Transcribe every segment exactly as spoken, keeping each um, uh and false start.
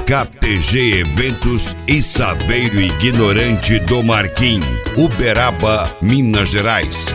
K T G Eventos e Saveiro Ignorante do Marquim, Uberaba, Minas Gerais.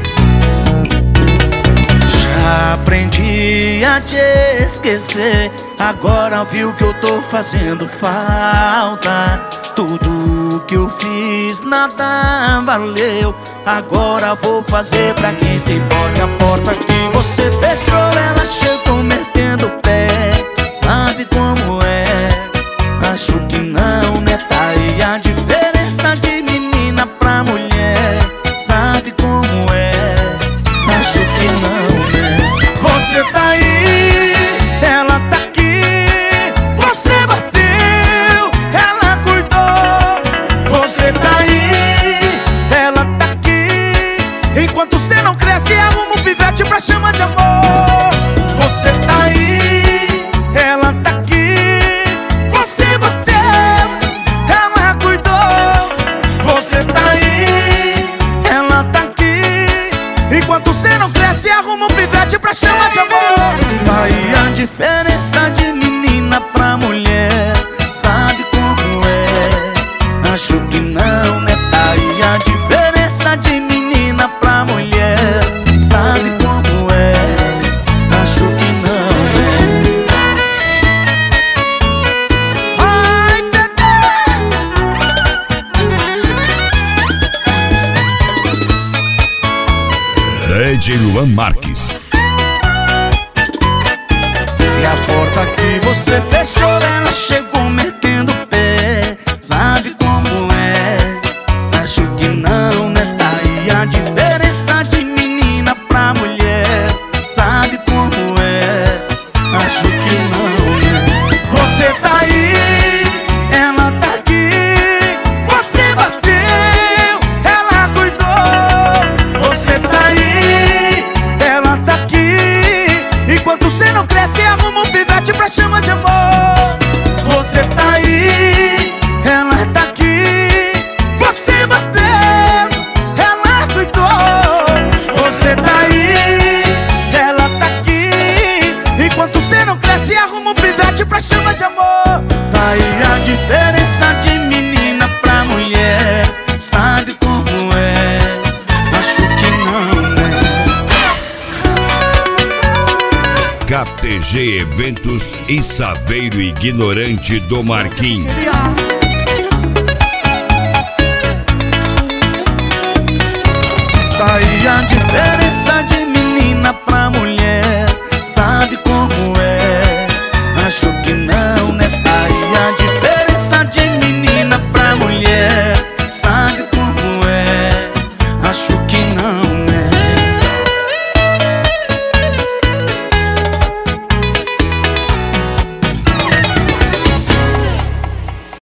Já aprendi a te esquecer, agora viu que eu tô fazendo falta. Tudo que eu fiz nada valeu, agora vou fazer pra quem se importa. A porta que você fechou, ela chegou metendo o pé. Sabe como é? Acho que não, né? Tá aí a diferença de menina pra mulher. Sabe como é? Acho que não, né? Você tá aí, ela tá aqui. Você bateu, ela cuidou. Você tá aí, ela tá aqui. Enquanto você não cresce, arruma um pivete pra chamar de amor. Você tá aí, ela tá aqui. Você bateu, ela cuidou. Você tá aí, ela tá aqui. Enquanto você não cresce, arruma um pivete pra chamar de amor. Aí a diferença de menina pra mulher. Sabe como é? Acho que não, né? Aí a diferença de menina pra mulher. Sabe como é? Acho que não, né? Ai, D J Luan Marques. E a porta que você fechou, ela chegou metendo o pé. Sabe como é? Acho que não, né? Tá aí a diferença de menina pra mulher. Sabe como é? Acho que não, né? Você tá aí, ela tá aqui. Você bateu, ela cuidou. Você tá aí, ela tá aqui. Enquanto você não cresce, arruma um pivete pra chamar de amor. Você tá aí, ela tá aqui. Você bateu, ela cuidou. Você tá aí, ela tá aqui. Enquanto você não cresce, arruma um pivete pra chamar de amor. Tá aí a diferença de menina pra mulher. Sabe como é? Acho que não, né? K T G Eventos e Saveiro Ignorante do Marquim. Tá aí a diferença